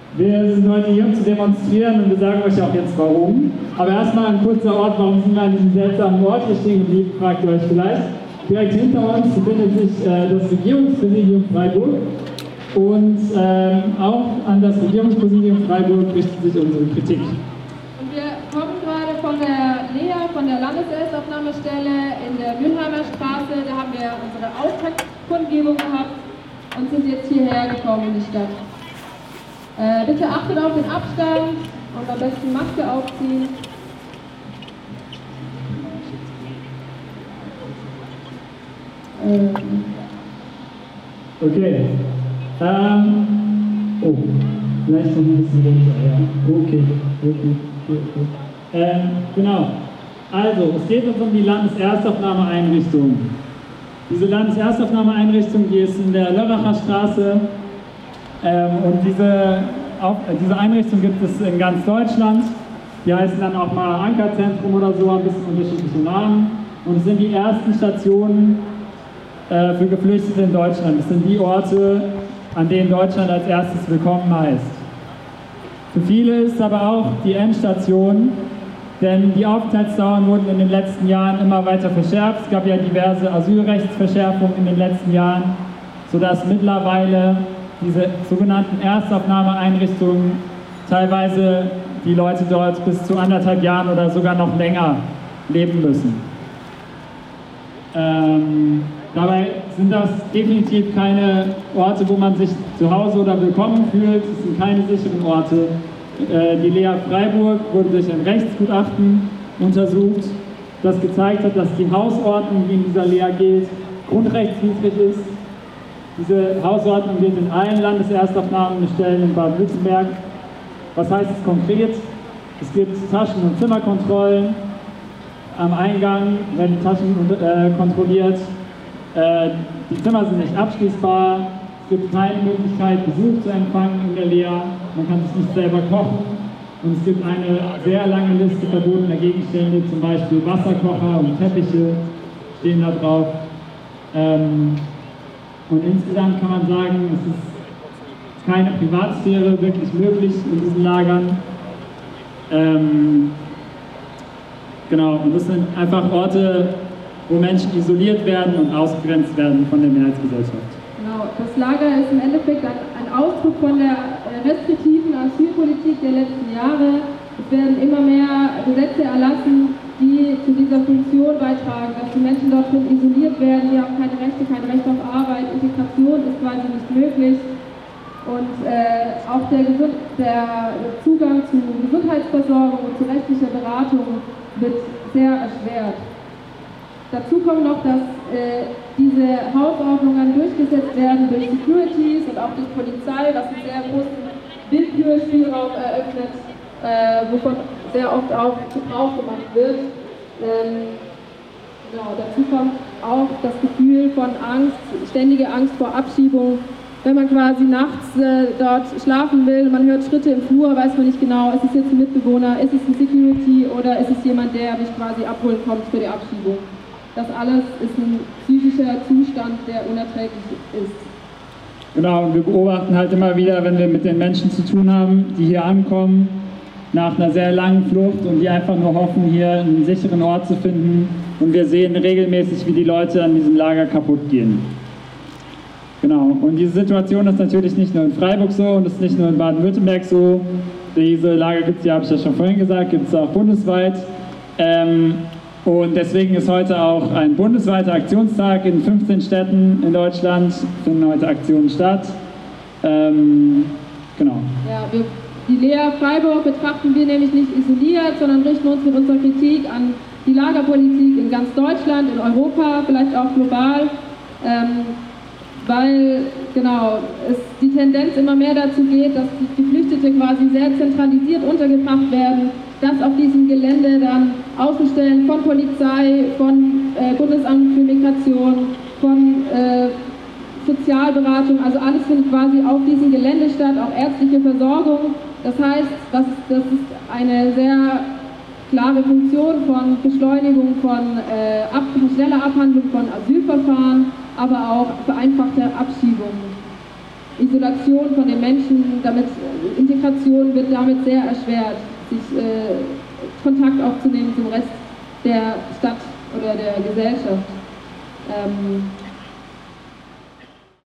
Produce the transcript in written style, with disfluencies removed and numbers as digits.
Wir sind heute hier, um zu demonstrieren und wir sagen euch auch jetzt warum. Aber erstmal ein kurzer Ort, warum sind wir an diesem seltsamen Ort hier stehen geblieben, fragt ihr euch vielleicht. Direkt hinter uns befindet sich das Regierungspräsidium Freiburg und auch an das Regierungspräsidium Freiburg richtet sich unsere Kritik. Und wir kommen gerade von der Lea, von der Landeserstaufnahmestelle in der Mülheimer Straße. Da haben wir unsere Auftaktkundgebung gehabt und sind jetzt hierher gekommen in die Stadt. Bitte achtet auf den Abstand und am besten Maske aufziehen. Okay. Oh, vielleicht noch ein bisschen runter, ja. Okay. Genau. Also, es geht uns um die Landeserstaufnahmeeinrichtung. Diese Landeserstaufnahmeeinrichtung, die ist in der Lörracher Straße. Und diese Einrichtung gibt es in ganz Deutschland. Die heißen dann auch mal Ankerzentrum oder so, ein bisschen unterschiedliche Namen. Und es sind die ersten Stationen für Geflüchtete in Deutschland. Das sind die Orte, an denen Deutschland als erstes willkommen heißt. Für viele ist aber auch die Endstation, denn die Aufenthaltsdauern wurden in den letzten Jahren immer weiter verschärft. Es gab ja diverse Asylrechtsverschärfungen in den letzten Jahren, sodass mittlerweile diese sogenannten Erstaufnahmeeinrichtungen teilweise die Leute dort bis zu 1,5 Jahren oder sogar noch länger leben müssen. Dabei sind das definitiv keine Orte, wo man sich zu Hause oder willkommen fühlt. Es sind keine sicheren Orte. Die Lea Freiburg wurde durch ein Rechtsgutachten untersucht, das gezeigt hat, dass die Hausordnung, die in dieser Lea gilt, grundrechtswidrig ist. Diese Hausordnung gilt in allen Landeserstaufnahmestellen in Baden-Württemberg. Was heißt es konkret? Es gibt Taschen- und Zimmerkontrollen am Eingang, werden die Taschen kontrolliert. Die Zimmer sind nicht abschließbar. Es gibt keine Möglichkeit, Besuch zu empfangen in der Lea. Man kann sich nicht selber kochen. Und es gibt eine sehr lange Liste verbotener Gegenstände, zum Beispiel Wasserkocher und Teppiche stehen da drauf. Und insgesamt kann man sagen, es ist keine Privatsphäre wirklich möglich in diesen Lagern. Genau, und das sind einfach Orte, wo Menschen isoliert werden und ausgegrenzt werden von der Mehrheitsgesellschaft. Genau, das Lager ist im Endeffekt ein Ausdruck von der restriktiven Asylpolitik der letzten Jahre. Es werden immer mehr Gesetze erlassen, die zu dieser Funktion beitragen, dass die Menschen dort drin isoliert werden, die haben keine Rechte, kein Recht auf Arbeit, Integration ist quasi nicht möglich und auch der Zugang zu Gesundheitsversorgung und zu rechtlicher Beratung wird sehr erschwert. Dazu kommt noch, dass diese Hausordnungen durchgesetzt werden durch Securities und auch durch Polizei, was einen sehr großen Willkürspielraum eröffnet, wovon sehr oft auch Gebrauch gemacht wird. Genau, dazu kommt auch das Gefühl von Angst, ständige Angst vor Abschiebung. Wenn man quasi nachts dort schlafen will, man hört Schritte im Flur, weiß man nicht genau, ist es jetzt ein Mitbewohner, ist es ein Security oder ist es jemand, der mich quasi abholen kommt für die Abschiebung. Das alles ist ein psychischer Zustand, der unerträglich ist. Genau, und wir beobachten halt immer wieder, wenn wir mit den Menschen zu tun haben, die hier ankommen, nach einer sehr langen Flucht und die einfach nur hoffen, hier einen sicheren Ort zu finden. Und wir sehen regelmäßig, wie die Leute an diesem Lager kaputt gehen. Genau, und diese Situation ist natürlich nicht nur in Freiburg so und ist nicht nur in Baden-Württemberg so. Diese Lager gibt es ja, habe ich ja schon vorhin gesagt, gibt es auch bundesweit. Und deswegen ist heute auch ein bundesweiter Aktionstag in 15 Städten in Deutschland, finden heute Aktionen statt. Genau. Ja, die Lea Freiburg betrachten wir nämlich nicht isoliert, sondern richten uns mit unserer Kritik an die Lagerpolitik in ganz Deutschland, in Europa, vielleicht auch global, weil genau, es die Tendenz immer mehr dazu geht, dass die Geflüchtete quasi sehr zentralisiert untergebracht werden, dass auf diesem Gelände dann Außenstellen von Polizei, von Bundesamt für Migration, von Sozialberatung, also alles findet quasi auf diesem Gelände statt, auch ärztliche Versorgung. Das heißt, das ist eine sehr klare Funktion von Beschleunigung von schneller Abhandlung von Asylverfahren, aber auch vereinfachte Abschiebung, Isolation von den Menschen, damit Integration wird damit sehr erschwert, sich Kontakt aufzunehmen zum Rest der Stadt oder der Gesellschaft.